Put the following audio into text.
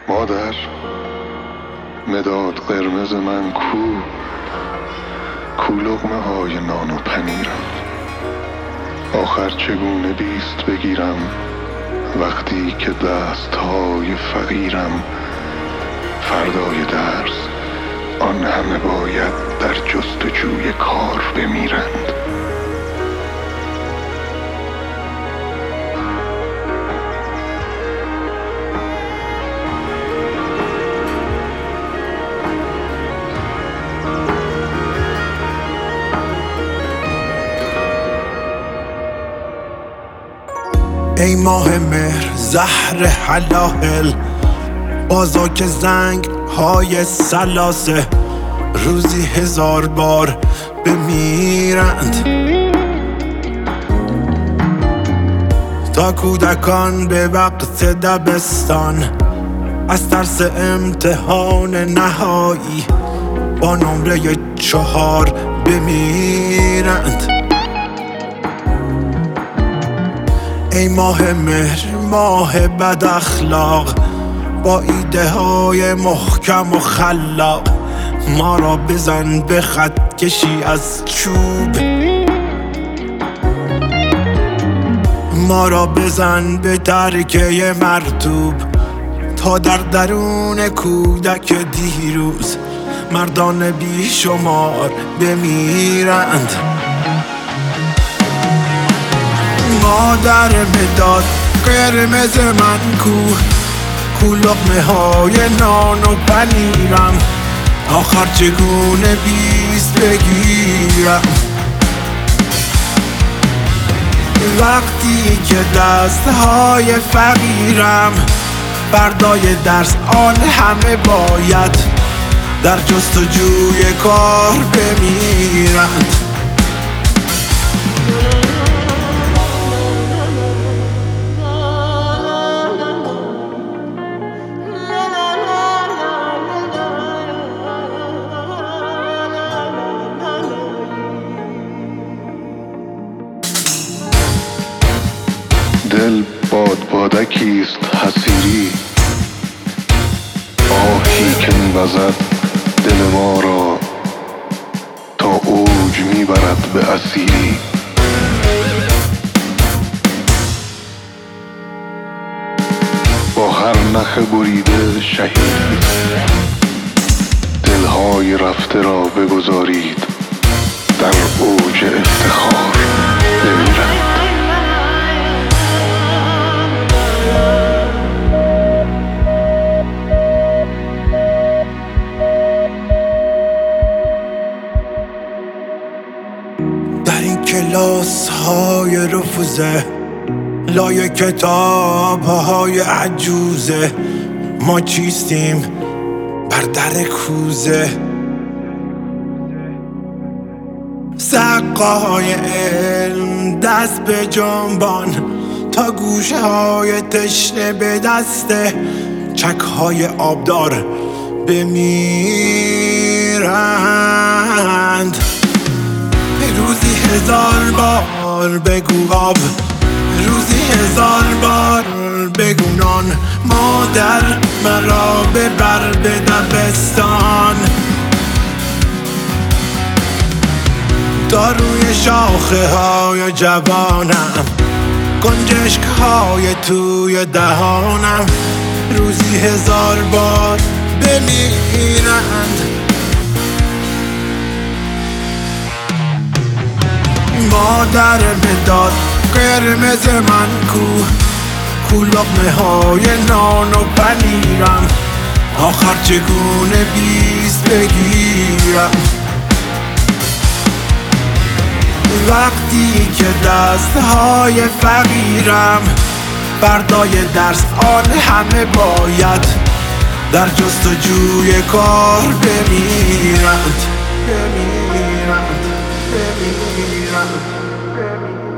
مادر، مداد قرمز من کو لقمه های نان و پنیرم. آخر چگونه بیست بگیرم وقتی که دست های فقیرم. فردای درس آن همه باید در جستجوی کار بمیرند. ای ماه مهر زهر حلاهل، بازا که زنگ های سلاسه روزی 1000 بار بمیرند. تا کودکان به وقت دبستان از ترس امتحان نهایی با نمره 4 بمیرند. ای ماه مهر ماه بد اخلاق، با ایده های محکم و خلاق ما را بزن به خط کشی از چوب. ما را بزن به ترکه مرطوب تا در درون کودک دیروز مردان بیشمار بمیرند. مادر مداد قرمز من کو لقمه های نان و پنیرم. آخر چگونه بیست بگیرم وقتی که دست های فقیرم. فردای درس آن همه باید در جستجوی کار بمیرند. دل بادکیست حسیری، آهی که می‌وزد دل ما را تا اوج میبرد به اسیری. با هر نخ بریده شهید، دلهای رفته را بگذارید در اوج افتخار بمیرند. در این کلاس های رفوزه لای کتاب های عجوزه ما چیستیم بر در کوزه. سقاهای علم دست به جنبان تا گوشه های تشنه به دسته چک های آبدار بمیرند. روزی 1000 بار بگو آب، روزی 1000 بار بگو نان. مادر مرا ببر به دبستان تا روی شاخه های جوانم گنجشک های توی دهانم روزی 1000 بار بمیرند. مادر مداد قرمز من کو لقمه های نان و پنیرم. آخر چگونه بیست بگیرم وقتی که دست های فقیرم. فردای درس آن همه باید در جستجوی کار بمیرند.